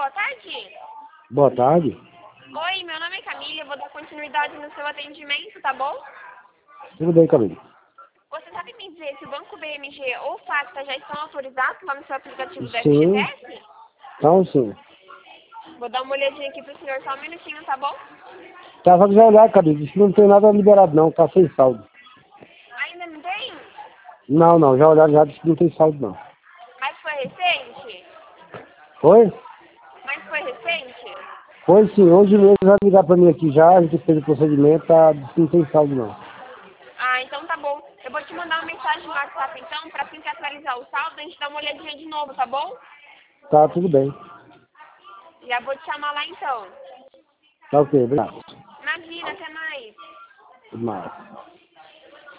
boa tarde. Boa tarde. Oi, meu nome é Camila, eu vou dar continuidade no seu atendimento, tá bom? Tudo bem, Camila? Você sabe me dizer se o Banco BMG ou Facta já estão autorizados lá no seu aplicativo do Sim. FGTS? Então, sim. Vou dar uma olhadinha aqui pro senhor, só um minutinho, tá bom? Tá, só quiser olhar, Camila, disse que não tem nada liberado não, tá sem saldo. Ainda não tem? Não, já olharam, já disse que não tem saldo não. Mas foi recente? Foi? Mas foi recente? Foi sim, hoje mesmo vai ligar pra mim aqui já, a gente fez o procedimento, tá, disse que não tem saldo não. Ah, então tá bom. Eu vou te mandar uma mensagem no WhatsApp então, pra assim que atualizar o saldo, a gente dá uma olhadinha de novo, tá bom? Tá, tudo bem. Já vou te chamar lá então. Tá ok, obrigado. Imagina, até mais. Tudo mais.